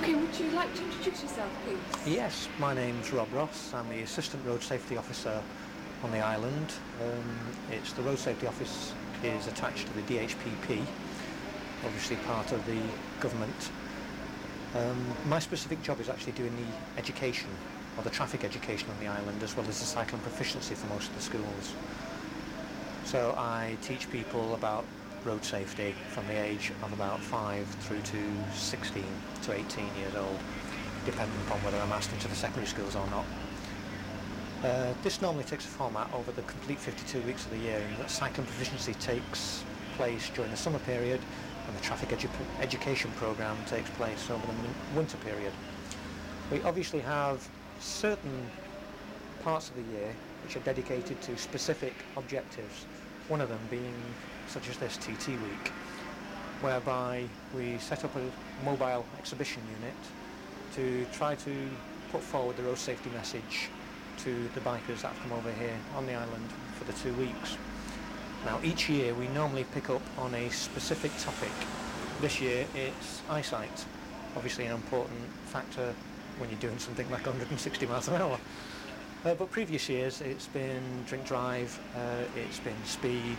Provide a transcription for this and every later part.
Okay, would you like to introduce yourself, please? Yes, my name's Rob Ross. I'm the Assistant Road Safety Officer on the island. The Road Safety Office is attached to the DHPP, obviously part of the government. My specific job is actually doing the education, or the traffic education on the island, as well as the cycling proficiency for most of the schools. So I teach people about road safety from the age of about 5 through to 16 to 18 years old, depending upon whether I'm asked into the secondary schools or not. This normally takes a format over the complete 52 weeks of the year, in that cycling proficiency takes place during the summer period and the traffic education programme takes place over the winter period. We obviously have certain parts of the year which are dedicated to specific objectives, one of them being such as this TT week, whereby we set up a mobile exhibition unit to try to put forward the road safety message to the bikers that have come over here on the island for the 2 weeks. Now each year we normally pick up on a specific topic. This year it's eyesight, obviously an important factor when you're doing something like 160 miles an hour. But previous years it's been drink drive, it's been speed,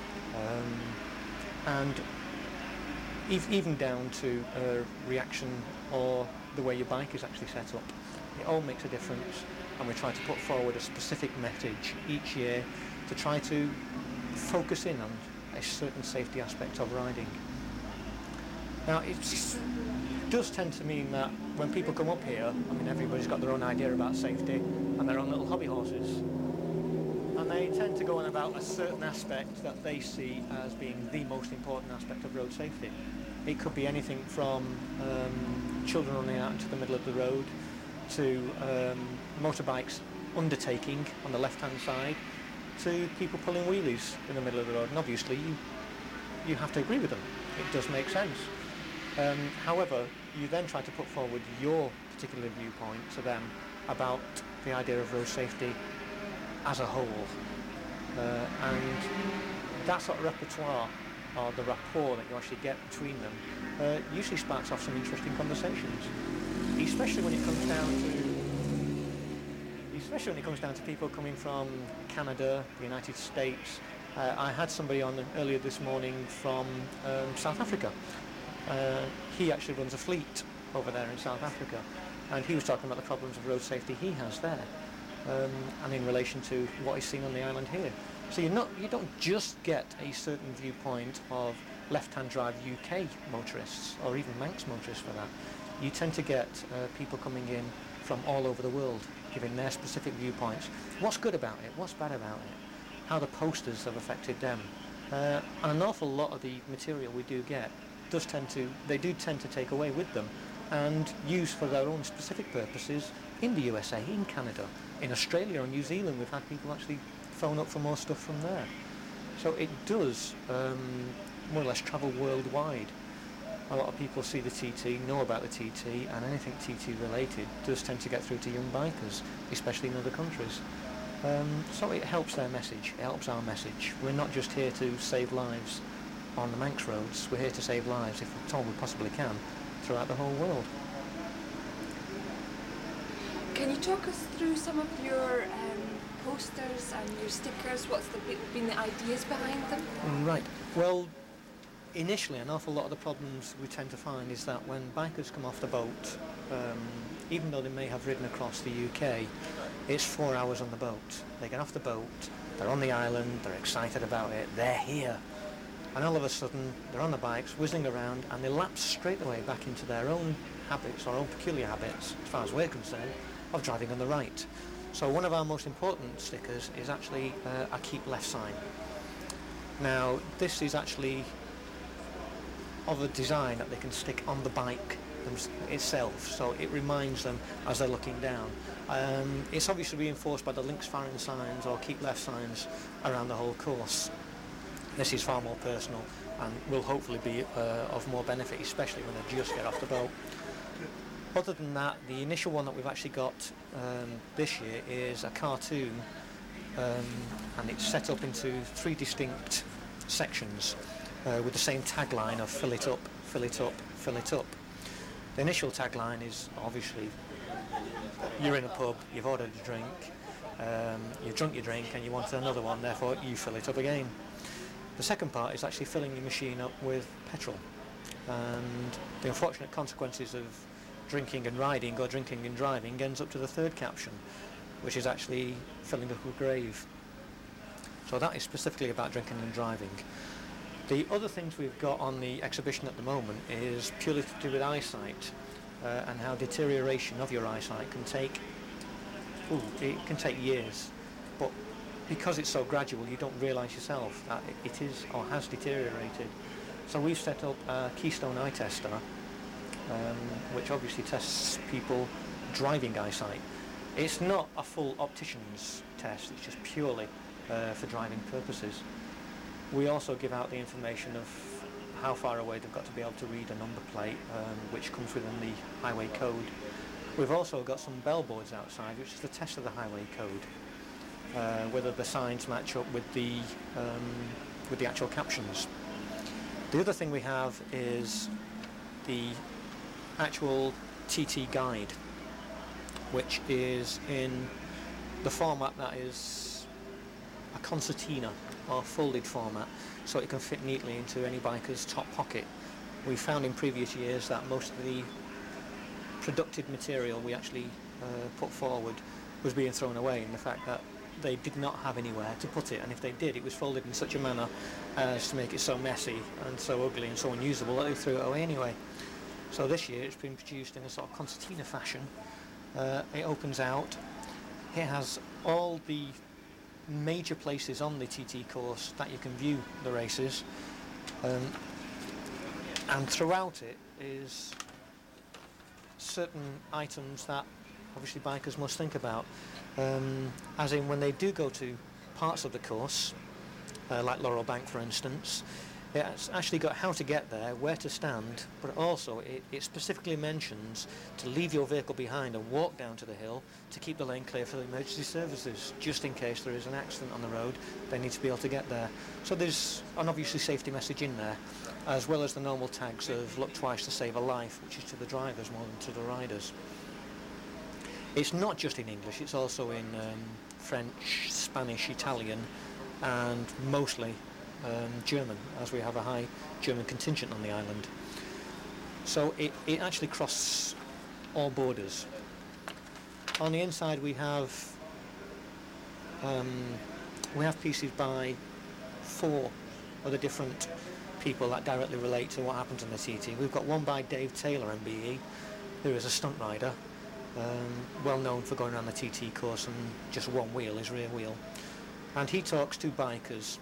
and even down to reaction or the way your bike is actually set up. It all makes a difference, and we try to put forward a specific message each year to try to focus in on a certain safety aspect of riding. Now it does tend to mean that when people come up here, everybody's got their own idea about safety and their own little hobby horses, and they tend to go on about a certain aspect that they see as being the most important aspect of road safety. It could be anything from children running out into the middle of the road to motorbikes undertaking on the left-hand side to people pulling wheelies in the middle of the road. And obviously you have to agree with them. It does make sense. However, you then try to put forward your particular viewpoint to them about the idea of road safety as a whole. And that sort of repertoire, or the rapport that you actually get between them, usually sparks off some interesting conversations. Especially when it comes down to people coming from Canada, the United States. I had somebody on earlier this morning from South Africa. He actually runs a fleet over there in South Africa, and he was talking about the problems of road safety he has there, and in relation to what he's seen on the island here. So you don't just get a certain viewpoint of left-hand drive UK motorists, or even Manx motorists for that. You tend to get people coming in from all over the world, giving their specific viewpoints. What's good about it? What's bad about it? How the posters have affected them. And an awful lot of the material we do get they do tend to take away with them and use for their own specific purposes in the USA, in Canada, in Australia and New Zealand. We've had people actually phone up for more stuff from there. So it does more or less travel worldwide. A lot of people see the TT, know about the TT, and anything TT related does tend to get through to young bikers, especially in other countries. So it helps their message, it helps our message. We're not just here to save lives on the Manx roads, we're here to save lives, if at all we possibly can, throughout the whole world. Can you talk us through some of your posters and your stickers? What's been the ideas behind them? Right. Well, initially an awful lot of the problems we tend to find is that when bikers come off the boat, even though they may have ridden across the UK, it's 4 hours on the boat. They get off the boat, they're on the island, they're excited about it, they're here. And all of a sudden, they're on the bikes, whizzing around, and they lapse straight away back into their own habits, or own peculiar habits, as far as we're concerned, of driving on the right. So one of our most important stickers is actually a keep left sign. Now, this is actually of a design that they can stick on the bike itself, so it reminds them as they're looking down. It's obviously reinforced by the links firing signs or keep left signs around the whole course. This is far more personal and will hopefully be of more benefit, especially when they just get off the boat. Other than that, the initial one that we've actually got this year is a cartoon, and it's set up into 3 distinct sections with the same tagline of fill it up, fill it up, fill it up. The initial tagline is obviously you're in a pub, you've ordered a drink, you've drunk your drink and you want another one, therefore you fill it up again. The second part is actually filling your machine up with petrol, and the unfortunate consequences of drinking and riding or drinking and driving ends up to the third caption, which is actually filling up a grave. So that is specifically about drinking and driving. The other things we've got on the exhibition at the moment is purely to do with eyesight, and how deterioration of your eyesight can take years, but because it's so gradual you don't realise yourself that it is or has deteriorated. So we've set up a Keystone Eye Tester, which obviously tests people driving eyesight. It's not a full optician's test, it's just purely for driving purposes. We also give out the information of how far away they've got to be able to read a number plate, which comes within the highway code. We've also got some bellboards outside, which is the test of the highway code, whether the signs match up with the actual captions. The other thing we have is the actual TT guide, which is in the format that is a concertina or folded format, so it can fit neatly into any biker's top pocket. We found in previous years that most of the productive material we actually put forward was being thrown away, in the fact that they did not have anywhere to put it, and if they did, it was folded in such a manner as to make it so messy and so ugly and so unusable that they threw it away anyway. So this year it's been produced in a sort of concertina fashion. It opens out, it has all the major places on the TT course that you can view the races, and throughout it is certain items that obviously bikers must think about, as in when they do go to parts of the course, like Laurel Bank for instance. It's actually got how to get there, where to stand, but also it specifically mentions to leave your vehicle behind and walk down to the hill to keep the lane clear for the emergency services, just in case there is an accident on the road. They need to be able to get there. So there's an obviously safety message in there, as well as the normal tags of look twice to save a life, which is to the drivers more than to the riders. It's not just in English, it's also in French, Spanish, Italian, and mostly German, as we have a high German contingent on the island. So it actually crosses all borders. On the inside we have pieces by 4 other different people that directly relate to what happens in the TT. We've got one by Dave Taylor MBE, who is a stunt rider, well known for going around the TT course and just one wheel, his rear wheel. And he talks to bikers,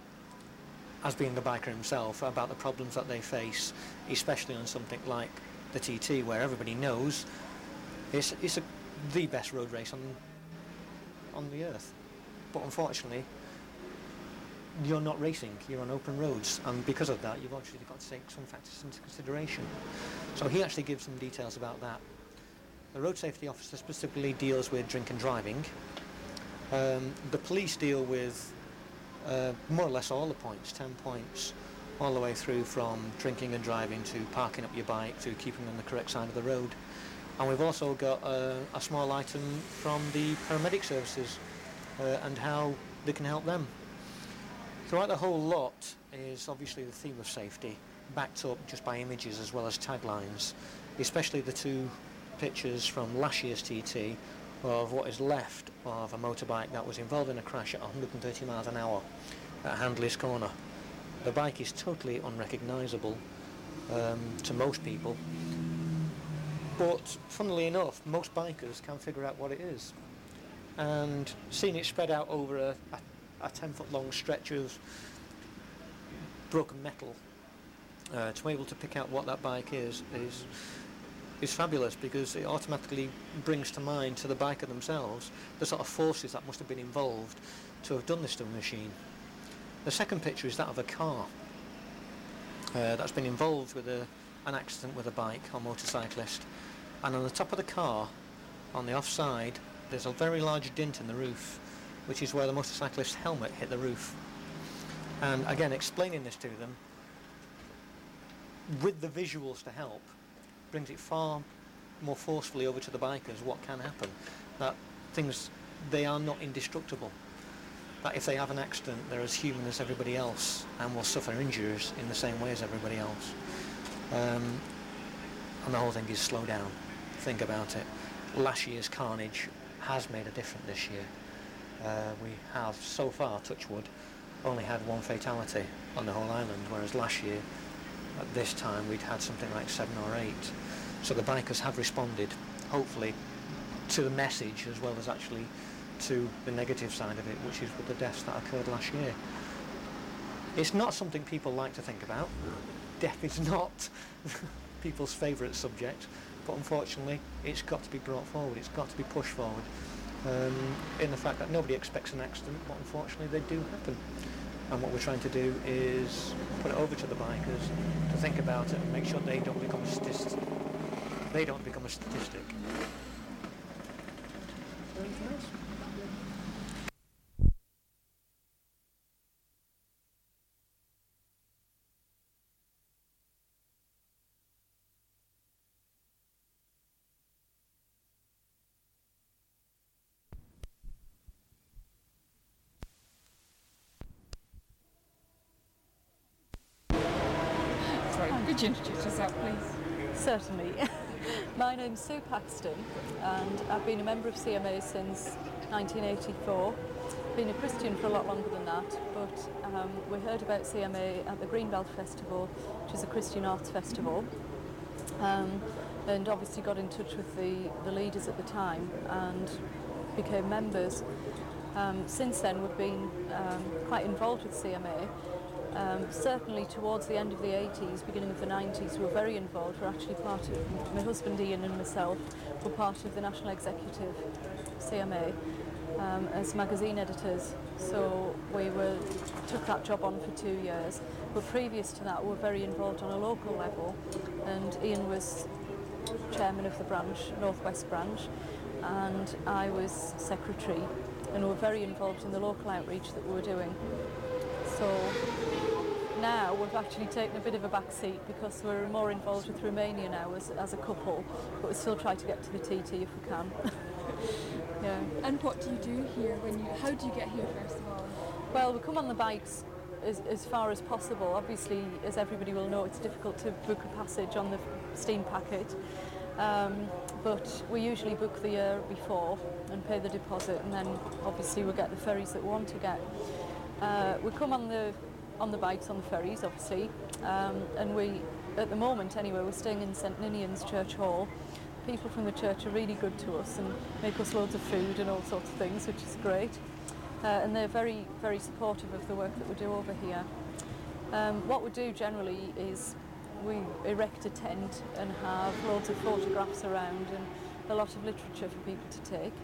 as being the biker himself, about the problems that they face, especially on something like the TT, where everybody knows it's the best road race on the earth. But unfortunately, you're not racing, you're on open roads, and because of that, you've actually got to take some factors into consideration. So he actually gives some details about that. The road safety officer specifically deals with drink and driving. The police deal with more or less all the points, 10 points, all the way through from drinking and driving to parking up your bike to keeping on the correct side of the road. And we've also got a small item from the paramedic services and how they can help them. Throughout the whole lot is obviously the theme of safety, backed up just by images as well as taglines, especially the 2 pictures from last year's TT of what is left of a motorbike that was involved in a crash at 130 miles an hour at Handley's Corner. The bike is totally unrecognisable to most people, but funnily enough, most bikers can figure out what it is. And seeing it spread out over a 10-foot long stretch of broken metal, to be able to pick out what that bike is fabulous, because it automatically brings to mind to the biker themselves the sort of forces that must have been involved to have done this to a machine. The second picture is that of a car that's been involved with an accident with a bike or motorcyclist, and on the top of the car, on the offside, there's a very large dent in the roof, which is where the motorcyclist's helmet hit the roof. And again, explaining this to them with the visuals to help, brings it far more forcefully over to the bikers what can happen. That things, they are not indestructible. That if they have an accident, they're as human as everybody else and will suffer injuries in the same way as everybody else. And the whole thing is slow down. Think about it. Last year's carnage has made a difference this year. We have so far, touch wood, only had one fatality on the whole island, whereas last year at this time we'd had something like 7 or 8. So the bikers have responded, hopefully, to the message as well as actually to the negative side of it, which is with the deaths that occurred last year. It's not something people like to think about. Death is not people's favourite subject, but unfortunately it's got to be brought forward, it's got to be pushed forward, in the fact that nobody expects an accident, but unfortunately they do happen. And what we're trying to do is put it over to the bikers to think about it and make sure they don't become a statistic. Anything else? Sorry, could you introduce yourself, please? Certainly. My name's Sue Paxton and I've been a member of CMA since 1984. Been a Christian for a lot longer than that, but we heard about CMA at the Greenbelt Festival, which is a Christian arts festival, and obviously got in touch with the leaders at the time and became members. Since then we've been quite involved with CMA. Certainly towards the end of the 80s, beginning of the 90s, we were very involved. We're actually part of, my husband Ian and myself were part of the National Executive CMA as magazine editors. So we took that job on for 2 years. But previous to that, we were very involved on a local level, and Ian was chairman of the branch, Northwest branch, and I was secretary, and we were very involved in the local outreach that we were doing. So now we've actually taken a bit of a back seat because we're more involved with Romania now as a couple, but we still try to get to the TT if we can. Yeah. And what do you do here? How do you get here, first of all? Well, we come on the bikes as far as possible. Obviously, as everybody will know, it's difficult to book a passage on the steam packet, but we usually book the year before and pay the deposit, and then obviously we'll get the ferries that we want to get. We come on the bikes on the ferries, obviously, and we, at the moment anyway, we're staying in St Ninian's Church Hall. People from the church are really good to us and make us loads of food and all sorts of things, which is great. And they're very, very supportive of the work that we do over here. What we do generally is we erect a tent and have loads of photographs around and a lot of literature for people to take,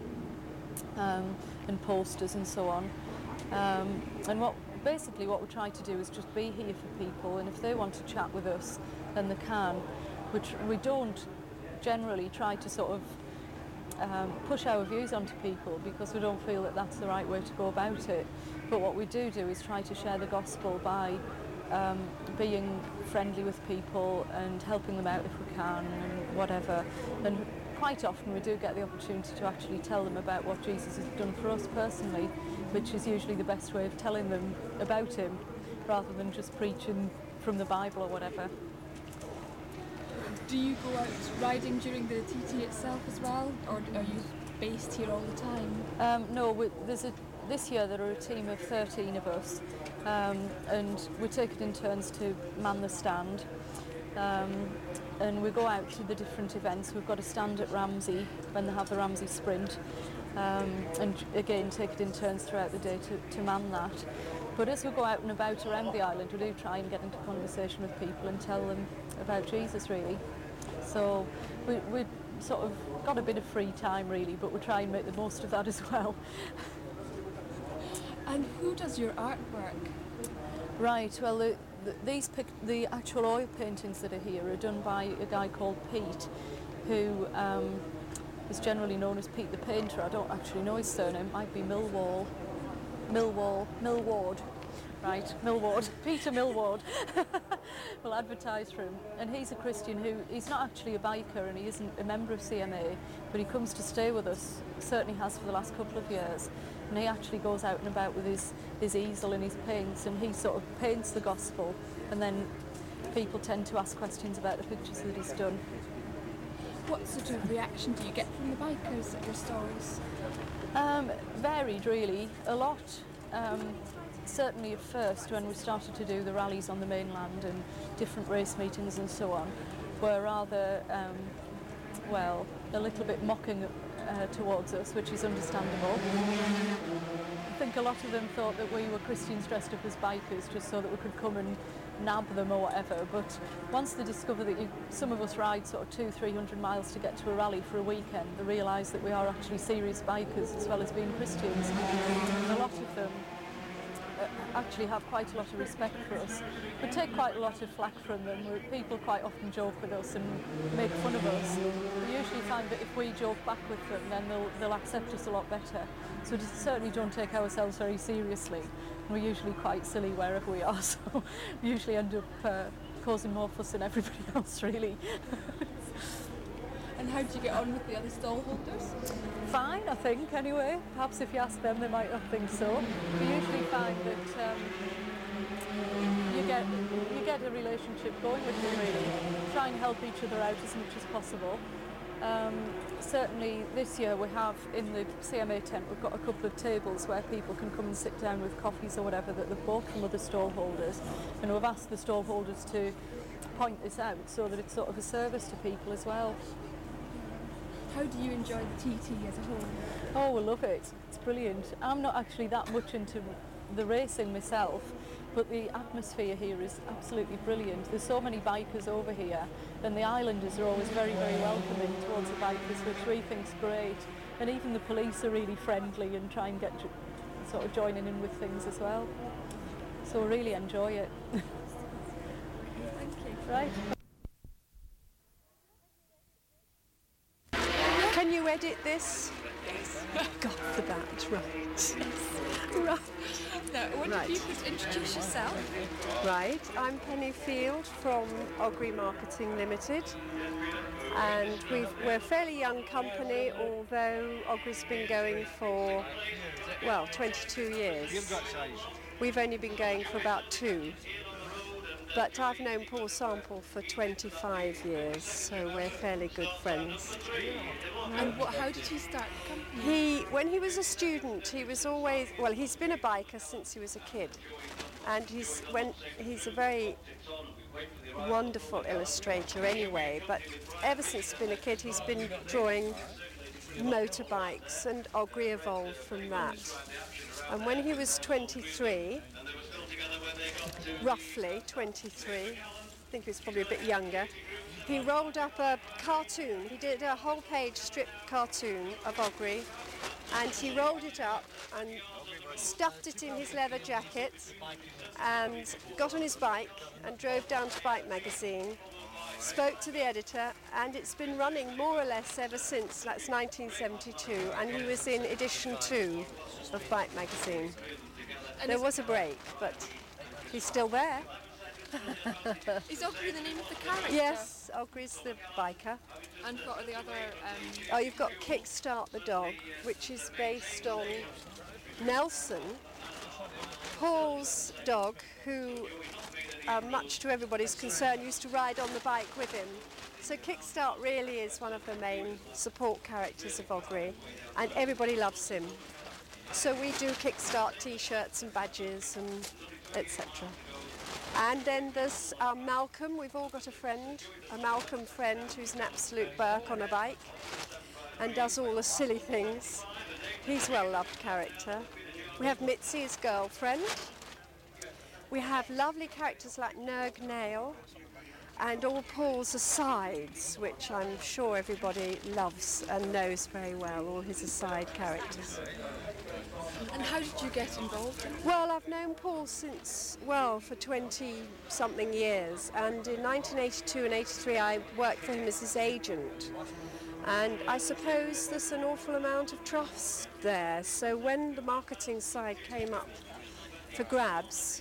and posters and so on. And basically what we try to do is just be here for people, and if they want to chat with us, then they can. Which we don't generally try to sort of push our views onto people, because we don't feel that that's the right way to go about it. But what we do is try to share the gospel by being friendly with people and helping them out if we can and whatever. And quite often we do get the opportunity to actually tell them about what Jesus has done for us personally, which is usually the best way of telling them about him, rather than just preaching from the Bible or whatever. Do you go out riding during the TT itself as well, or are you based here all the time? No, this year there are a team of 13 of us, and we take it in turns to man the stand, and we go out to the different events. We've got a stand at Ramsey when they have the Ramsey Sprint, and again take it in turns throughout the day to man that. But as we go out and about around the island, we do try and get into conversation with people and tell them about Jesus, really. So we sort of got a bit of free time, really, but we try and make the most of that as well. And who does your artwork? Right, well, the actual oil paintings that are here are done by a guy called Pete, who is generally known as Pete the Painter. I don't actually know his surname. It might be Millward. right, Millward, Peter Millward, will advertise for him. And he's a Christian he's not actually a biker and he isn't a member of CMA, but he comes to stay with us, certainly has for the last couple of years. And he actually goes out and about with his easel and his paints, and he sort of paints the gospel, and then people tend to ask questions about the pictures that he's done. What sort of reaction do you get from the bikers at your stories? Varied really, a lot. Certainly at first when we started to do the rallies on the mainland and different race meetings and so on, were rather, a little bit mocking towards us, which is understandable. I think a lot of them thought that we were Christians dressed up as bikers just so that we could come and nab them or whatever, but once they discover that some of us ride sort of 200-300 miles to get to a rally for a weekend, they realise that we are actually serious bikers as well as being Christians. And a lot of them actually have quite a lot of respect for us. We take quite a lot of flack from them. People quite often joke with us and make fun of us. We usually find that if we joke back with them, then they'll accept us a lot better. So we certainly don't take ourselves very seriously. We're usually quite silly wherever we are, so we usually end up causing more fuss than everybody else, really. And how do you get on with the other stall holders? Fine, I think, anyway. Perhaps if you ask them, they might not think so. We usually find that you get a relationship going with them, really. Try and help each other out as much as possible. Certainly this year we have in the CMA tent, we've got a couple of tables where people can come and sit down with coffees or whatever that they've bought from other stall holders, and we've asked the stall holders to point this out so that it's sort of a service to people as well. How do you enjoy the TT as a whole? Oh, we love it. It's brilliant. I'm not actually that much into the racing myself, but the atmosphere here is absolutely brilliant. There's so many bikers over here, and the islanders are always very, very welcoming towards the bikers, which we think's great. And even the police are really friendly and try and get sort of joining in with things as well. So we really enjoy it. Thank you. Right. Can you edit this? Yes. Got the bat, right. Yes. Right. Now, I wonder if you could introduce yourself. Right, I'm Penny Field from Ogre Marketing Limited, and we're a fairly young company, although Ogre's been going for, 22 years. We've only been going for about 2. But I've known Paul Sample for 25 years, so we're fairly good friends. And how did he start the company? When he was a student, he was always, he's been a biker since he was a kid. And he's a very wonderful illustrator anyway, but ever since he's been a kid, he's been drawing motorbikes, and Ogre evolved from that. And when he was 23, roughly 23, I think he was probably a bit younger, he rolled up a cartoon. He did a whole page strip cartoon of Ogre, and he rolled it up and stuffed it in his leather jacket and got on his bike and drove down to Bike Magazine, spoke to the editor, and it's been running more or less ever since. That's 1972, and he was in edition 2 of Bike Magazine. And there was a break, but he's still there. Is Ogre the name of the character? Yes, Ogre's the biker. And what are the other... You've got Kickstart the dog, which is based on Nelson, Paul's dog, who, much to everybody's concern, used to ride on the bike with him. So Kickstart really is one of the main support characters of Ogre, and everybody loves him. So we do Kickstart t-shirts and badges and etc. And then there's Malcolm. We've all got a Malcolm friend who's an absolute Burke on a bike and does all the silly things. He's a well-loved character. We have Mitzi, his girlfriend. We have lovely characters like Nerg Nail and all Paul's asides, which I'm sure everybody loves and knows very well, all his aside characters. And how did you get involved in it? Well, I've known Paul since, for 20-something years, and in 1982 and 83 I worked for him as his agent. And I suppose there's an awful amount of trust there, so when the marketing side came up for grabs,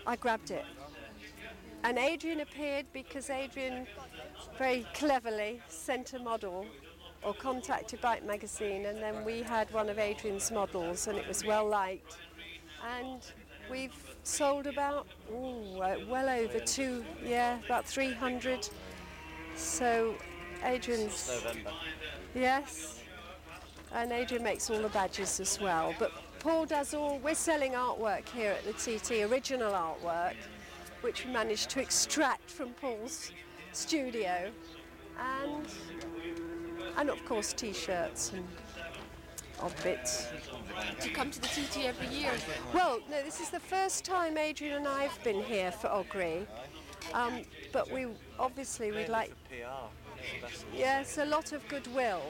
I grabbed it. And Adrian appeared because Adrian very cleverly sent a model or contacted Bike Magazine, and then we had one of Adrian's models and it was well liked. And we've sold about, well over about 300. So Adrian's... November. Yes. And Adrian makes all the badges as well. But Paul does we're selling artwork here at the TT, original artwork, which we managed to extract from Paul's studio. And of course t-shirts and odd bits. Do you come to the TT every year? Well, no, this is the first time Adrian and I have been here for Ogre. But we'd like... PR. Yes, a lot of goodwill.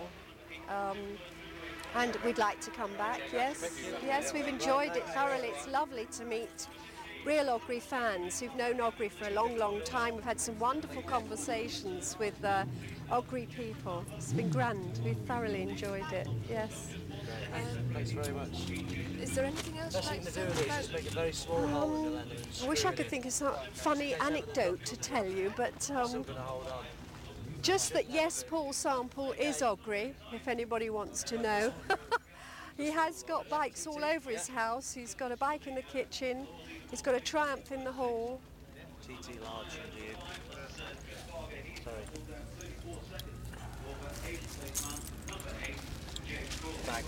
And we'd like to come back, yes. Yes, we've enjoyed it thoroughly. It's lovely to meet real Ogre fans who've known Ogre for a long, long time. We've had some wonderful conversations with Ogre people. It's been grand. We've thoroughly enjoyed it, yes. Thanks very much. Is there anything else Best you'd like thing to to do with it is just make a very small hole in the leather and I wish screw I could it think of some funny anecdote to tell you, but in. Still gonna hold on. just that, yes, Paul Sample is Ogre, if anybody wants to know. He has got bikes all over his house. He's got a bike in the kitchen. He's got a Triumph in the hall. TT large into you. Sorry. Bag.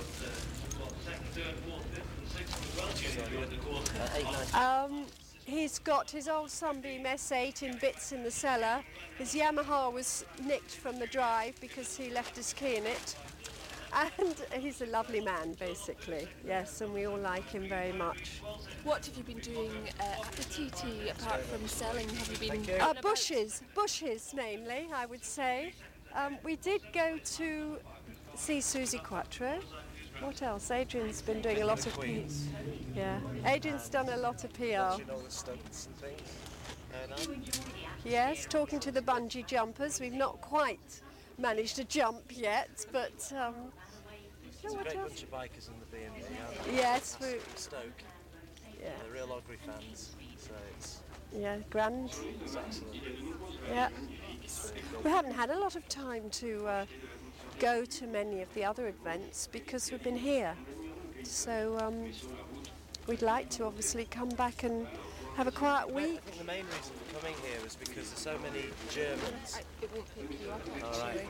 8.90. He's got his old Sunbeam S8 in bits in the cellar. His Yamaha was nicked from the drive because he left his key in it. And he's a lovely man, basically. Yes, and we all like him very much. What have you been doing at the TT apart from selling? Have you been... Bushes mainly, I would say. We did go to see Susie Quattro. What else? Adrian's been doing a lot of PR. Yeah, Adrian's done a lot of PR. Watching all the stunts and things. Yes, talking to the bungee jumpers. We've not quite managed to jump yet, but There's a great bunch of bikers in the B&B, aren't there? yes, we Stoke. yeah, They're real Ogre fans, so it's grand. excellent. Yeah, we haven't had a lot of time to go to many of the other events because we've been here. So we'd like to obviously come back and have a quiet I week. think the main reason for coming here was because there's so many Germans. It won't pick you up, All right.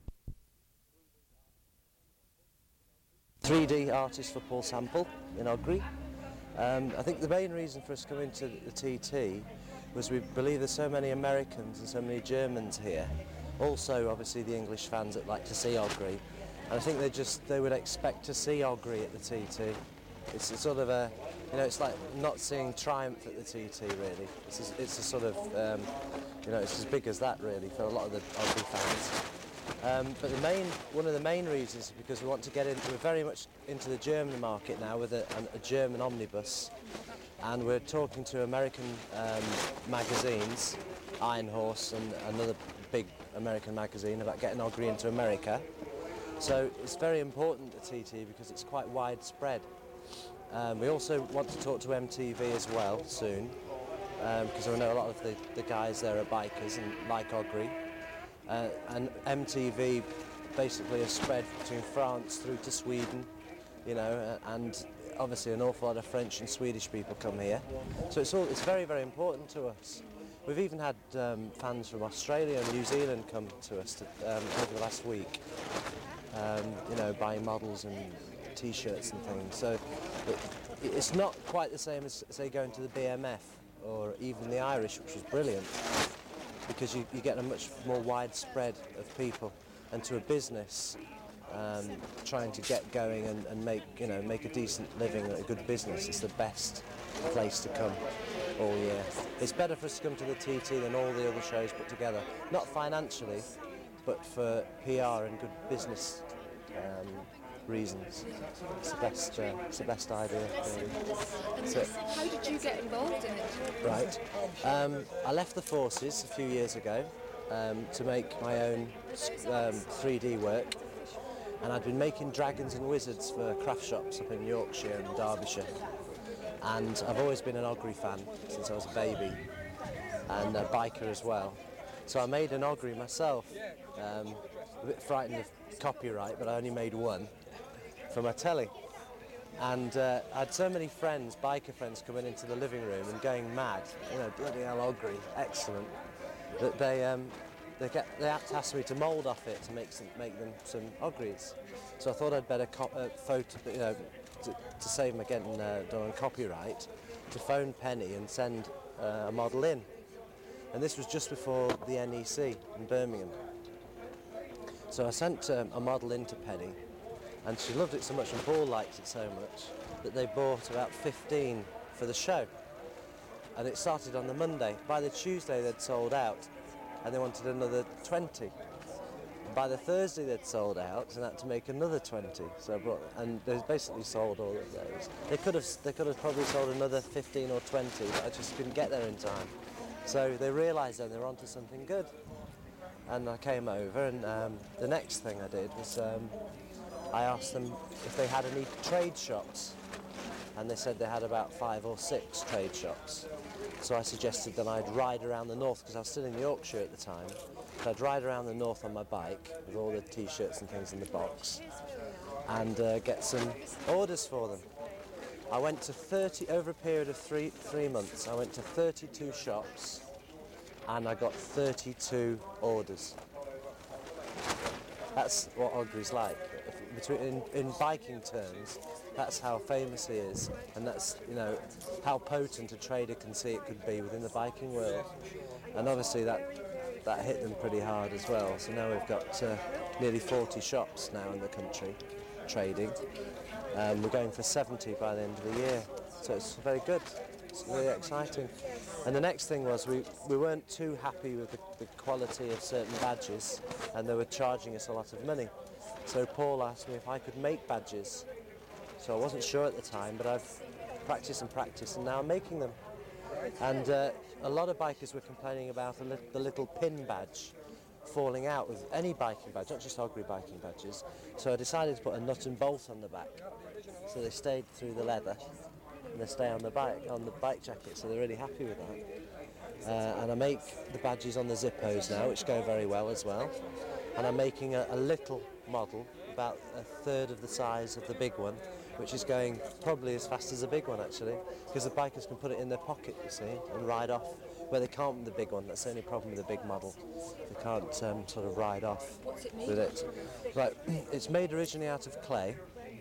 actually. 3D artist for Paul Sample in Ogre. I think the main reason for us coming to the TT was we believe there's so many Americans and so many Germans here. Also, obviously, the English fans that like to see Ogre. And I think they would expect to see Ogre at the TT. It's a sort of a, it's like not seeing Triumph at the TT really. It's a sort of, it's as big as that really for a lot of the Ogre fans. But one of the main reasons is because we want to we're very much into the German market now with a German omnibus. And we're talking to American magazines, Iron Horse and another big American magazine about getting Ogre into America. So it's very important at TT because it's quite widespread. We also want to talk to MTV as well soon because I know a lot of the guys there are bikers and like Ogre. And MTV basically has spread between France through to Sweden, and obviously an awful lot of French and Swedish people come here. So it's very, very important to us. We've even had fans from Australia and New Zealand come to us over the last week, buying models and t-shirts and things. So it's not quite the same as, say, going to the BMF or even the Irish, which was brilliant, because you get a much more widespread of people, and to a business trying to get going and make a decent living, a good business, it's the best place to come all year. It's better for us to come to the TT than all the other shows put together, not financially, but for PR and good business reasons. It's the best idea. Really. And how did you get involved in it? Right. I left the forces a few years ago to make my own 3D work, and I'd been making dragons and wizards for craft shops up in Yorkshire and Derbyshire. and I've always been an Ogre fan since I was a baby, and a biker as well. So I made an Ogre myself, a bit frightened of copyright, but I only made one for my telly. And I had so many friends, biker friends, coming into the living room and going mad, you know, bloody hell Ogre, excellent, that they had to ask me to mould off it to make them some Ogres. So I thought I'd better to save me getting done on copyright, to phone Penny and send a model in. And this was just before the NEC in Birmingham. So I sent a model in to Penny, and she loved it so much and Paul liked it so much that they bought about 15 for the show. And it started on the Monday. By the Tuesday they'd sold out, and they wanted another 20. By the Thursday they'd sold out and had to make another 20. And they basically sold all of those. They could have probably sold another 15 or 20, but I just couldn't get there in time. So they realised then they were onto something good. And I came over, and the next thing I did was I asked them if they had any trade shops, and they said they had about 5 or 6 trade shops. So I suggested that I'd ride around the north, because I was still in Yorkshire at the time, so I'd ride around the north on my bike with all the t-shirts and things in the box and get some orders for them. I went to over a period of three months, I went to 32 shops and I got 32 orders. That's what Ogre's like. In biking terms, that's how famous he is, and that's, you know, how potent a trader can see it could be within the biking world. And obviously that hit them pretty hard as well. So now we've got nearly 40 shops now in the country trading. We're going for 70 by the end of the year, so it's very good. It's really exciting. And the next thing was we weren't too happy with the quality of certain badges, and they were charging us a lot of money. So Paul asked me if I could make badges. So I wasn't sure at the time, but I've practiced, and now I'm making them. And a lot of bikers were complaining about the little pin badge falling out with any biking badge, not just Ogre biking badges. So I decided to put a nut and bolt on the back, so they stayed through the leather, and they stay on the bike jacket, so they're really happy with that. And I make the badges on the Zippos now, which go very well as well. And I'm making a little model, about a third of the size of the big one, which is going probably as fast as the big one actually, because the bikers can put it in their pocket, you see, and ride off, where they can't with the big one. That's the only problem with the big model. They can't sort of ride off with it. Right, it's made originally out of clay,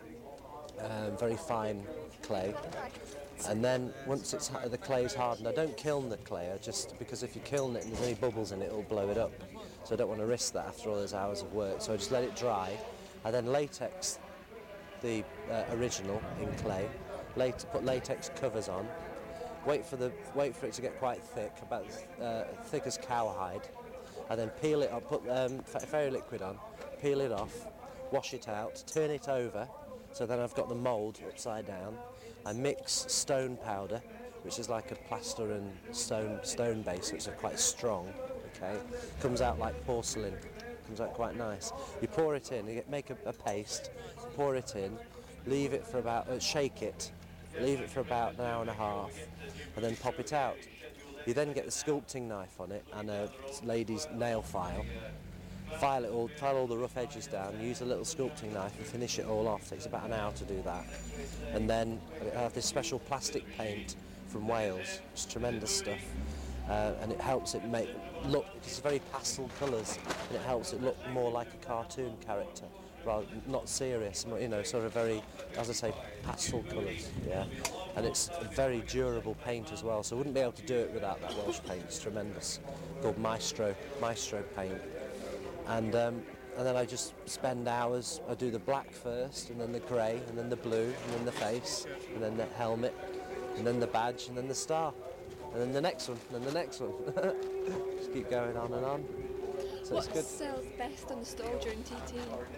very fine clay. And then once the clay's hardened, I don't kiln the clay, because if you kiln it and there's any bubbles in it, it'll blow it up. So I don't want to risk that after all those hours of work. So I just let it dry. I then latex the original in clay, put latex covers on, wait for it to get quite thick, about thick as cowhide, and then peel it up, put fairy liquid on, peel it off, wash it out, turn it over, so then I've got the mould upside down. I mix stone powder, which is like a plaster and stone base, which are quite strong. Okay, comes out like porcelain, comes out quite nice. You pour it in, you make a paste, pour it in, leave it for about, shake it, leave it for about an hour and a half, and then pop it out. You then get the sculpting knife on it and a lady's nail file. File all the rough edges down, use a little sculpting knife and finish it all off. It takes about an hour to do that. And then I have this special plastic paint from Wales, it's tremendous stuff. And it helps it look, it's very pastel colours, and it helps it look more like a cartoon character, rather not serious, you know, sort of very, as I say, pastel colours, yeah. And it's a very durable paint as well, so I wouldn't be able to do it without that Welsh paint. It's tremendous, called Maestro paint. And then I just spend hours. I do the black first, and then the grey, and then the blue, and then the face, and then the helmet, and then the badge, and then the star. And then the next one, and then the next one. Just keep going on and on. So what it's good. sells best on the stall during TT?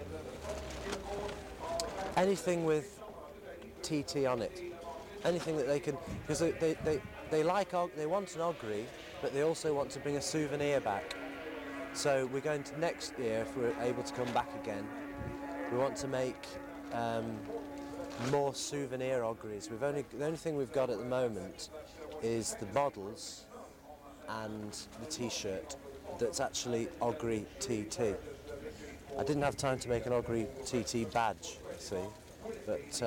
Anything with TT on it. Anything that they can, because they want an Ogre, but they also want to bring a souvenir back. So we're going to next year, if we're able to come back again, we want to make more souvenir Ogres. The only thing we've got at the moment is the models and the T-shirt that's actually Ogre TT. I didn't have time to make an Ogre TT badge, you see, but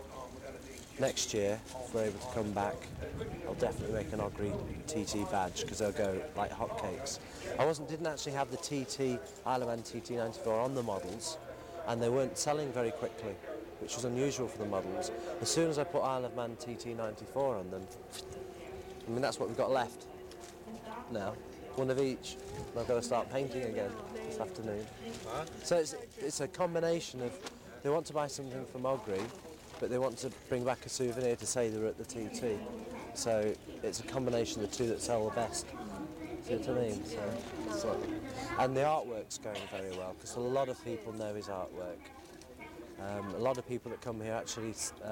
next year, if we're able to come back, I'll definitely make an Ogre TT badge because they'll go like hotcakes. Didn't actually have the TT Isle of Man TT94 on the models, and they weren't selling very quickly, which was unusual for the models. As soon as I put Isle of Man TT94 on them, I mean, that's what we've got left now, one of each. And I've got to start painting again this afternoon. So it's a combination of, they want to buy something from Ogre, but they want to bring back a souvenir to say they're at the TT. So it's a combination of the two that sell the best. See what I mean? And the artwork's going very well, because a lot of people know his artwork. A lot of people that come here actually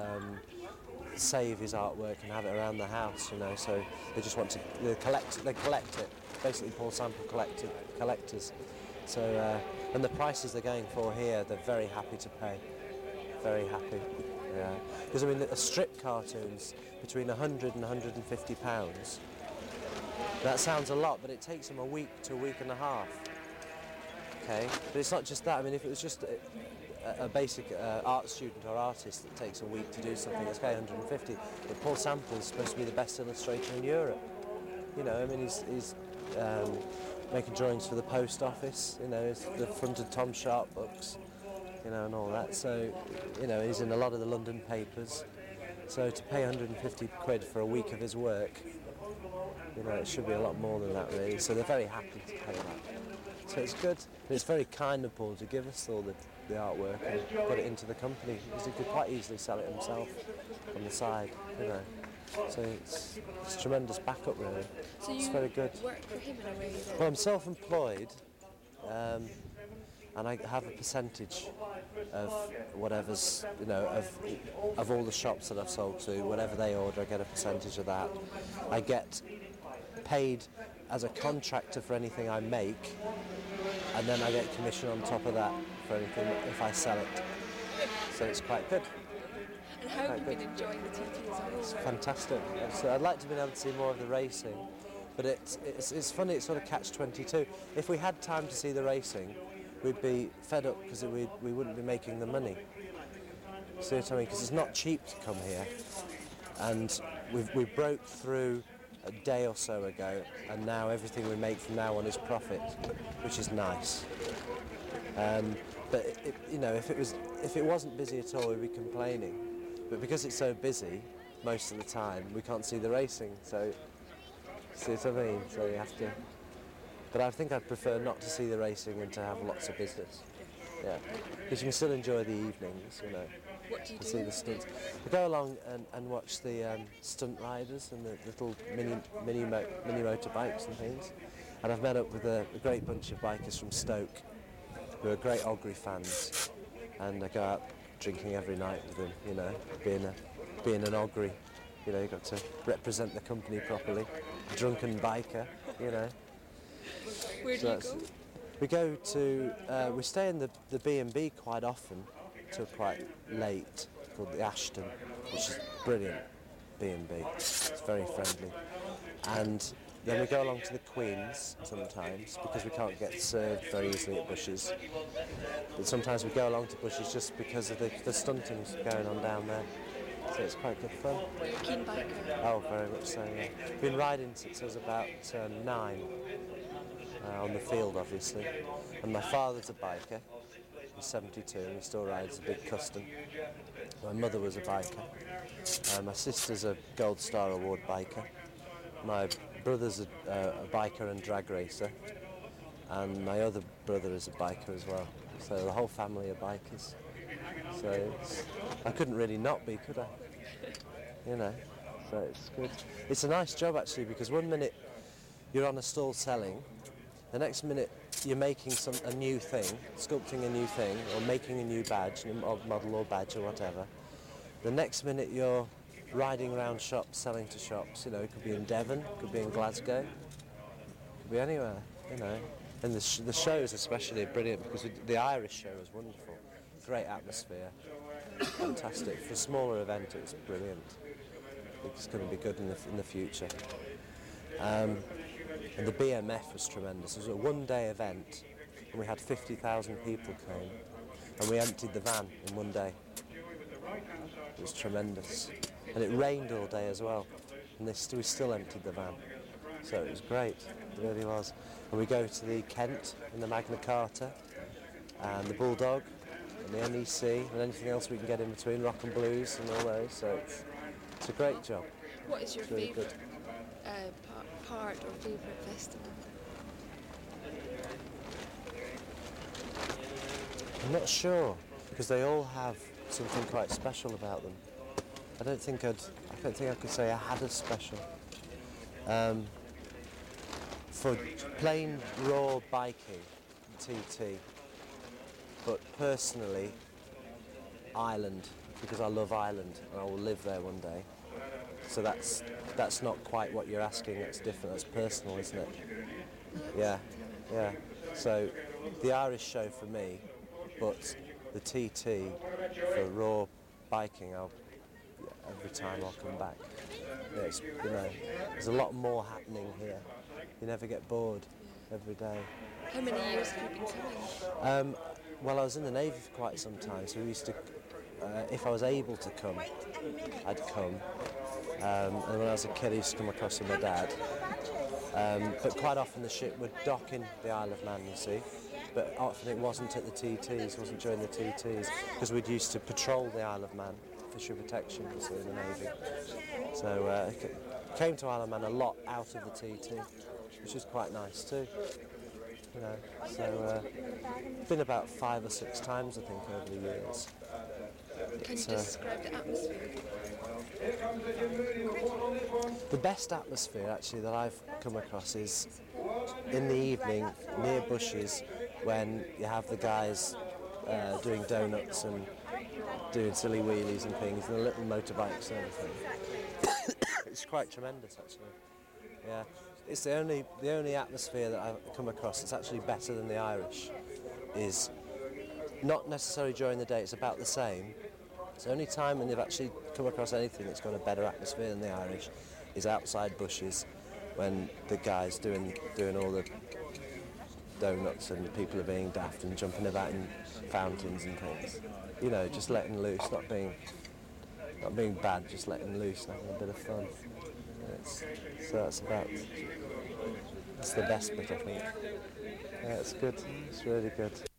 save his artwork and have it around the house, you know, so they just want to collect it, basically Paul Sample collectors. So, and the prices they're going for here, they're very happy to pay, very happy, yeah. Because I mean, a strip cartoon's between 100 and 150 pounds. That sounds a lot, but it takes them a week to a week and a half, okay? But it's not just that. I mean, if it was just a basic art student or artist that takes a week to do something, it's okay, 150. But Paul Sample is supposed to be the best illustrator in Europe. You know, I mean, he's making drawings for the post office, you know, the front of Tom Sharp books, you know, and all that. So, you know, he's in a lot of the London papers. So to pay 150 quid for a week of his work, you know, it should be a lot more than that, really. So they're very happy to pay that. So it's good. It's very kind of Paul to give us all the artwork and put it into the company, because he could quite easily sell it himself on the side, you know. So it's tremendous backup, really. So it's very good. Work for him in a way then? Well, I'm self-employed, and I have a percentage of whatever's, you know, of all the shops that I've sold to. Whatever they order, I get a percentage of that. I get paid as a contractor for anything I make, and then I get commission on top of that for anything if I sell it. So it's quite good. And how have you been enjoying the TT as a whole? It's fantastic. So I'd like to be able to see more of the racing, but it's funny, it's sort of catch-22. If we had time to see the racing, we'd be fed up because we wouldn't be making the money. See what I mean? Because it's not cheap to come here, and we broke through a day or so ago, and now everything we make from now on is profit, which is nice. But you know, if it wasn't busy at all, we'd be complaining. But because it's so busy most of the time, we can't see the racing. So, see what I mean? So you have to. But I think I'd prefer not to see the racing and to have lots of business. Yeah, because you can still enjoy the evenings, you know. What do you do? See the stunts. We go along and watch the stunt riders and the little mini motorbikes and things. And I've met up with a great bunch of bikers from Stoke who are great Ogre fans, and I go out drinking every night with them. You know, being an Ogre, you know, you've got to represent the company properly. Drunken biker, you know. Where do you go? We go to, we stay in the B&B quite often till quite late, called the Ashton, which is brilliant B&B. It's very friendly. And then we go along to the Queen's sometimes, because we can't get served very easily at Bush's. But sometimes we go along to Bush's just because of the stunting's going on down there. So it's quite good fun. You're a keen biker. Oh, very much so, yeah. Been riding since I was about 9. On the field, obviously. And my father's a biker. He's 72 and he still rides a big custom. My mother was a biker. My sister's a Gold Star Award biker. My brother's a biker and drag racer. And my other brother is a biker as well. So the whole family are bikers. So I couldn't really not be, could I? You know, so it's good. It's a nice job actually, because one minute you're on a stall selling, the next minute you're making a new thing, sculpting a new thing, or making a new badge, a model or badge or whatever. The next minute you're riding around shops, selling to shops. You know, it could be in Devon, it could be in Glasgow, it could be anywhere, you know. And the shows especially are brilliant, because the Irish show was wonderful. Great atmosphere. fantastic. For a smaller event, it's brilliant. It's going to be good in the future. And the BMF was tremendous. It was a one-day event, and we had 50,000 people came, and we emptied the van in one day. It was tremendous. And it rained all day as well, and we still emptied the van. So it was great, it really was. And we go to the Kent and the Magna Carta, and the Bulldog, and the NEC, and anything else we can get in between, Rock and Blues and all those, so it's a great job. What is your Really favourite part or favourite festival? I'm not sure, because they all have something quite special about them. I don't think I could say I had a special. For plain raw biking, TT, but personally, Ireland, because I love Ireland and I will live there one day. So that's not quite what you're asking, that's different, that's personal, isn't it? Yeah. So the Irish show for me, but the TT for raw biking, every time I'll come back. Yeah, there's a lot more happening here. You never get bored every day. How many years have you been coming? Well, I was in the Navy for quite some time, so we used to, if I was able to come, I'd come. And when I was a kid, I used to come across with my dad. But quite often the ship would dock in the Isle of Man, you see. But often it wasn't at the TTs, wasn't during the TTs, because we'd used to patrol the Isle of Man, fishery protection, you see, in the Navy. So I came to Isle of Man a lot out of the TT, which is quite nice too. So been about 5 or 6 times, I think, over the years. Can you describe the atmosphere? The best atmosphere, actually, that I've come across is in the evening near bushes when you have the guys doing donuts and doing silly wheelies and things, and the little motorbikes and everything. It's quite tremendous, actually. Yeah, it's the only atmosphere that I've come across that's actually better than the Irish. Is not necessarily during the day; it's about the same. It's the only time when they've actually come across anything that's got a better atmosphere than the Irish is outside bushes, when the guys doing all the donuts and the people are being daft and jumping about in fountains and things. You know, just letting loose, not being bad, just letting loose and having a bit of fun. That's the best bit, I think. Yeah, it's good. It's really good.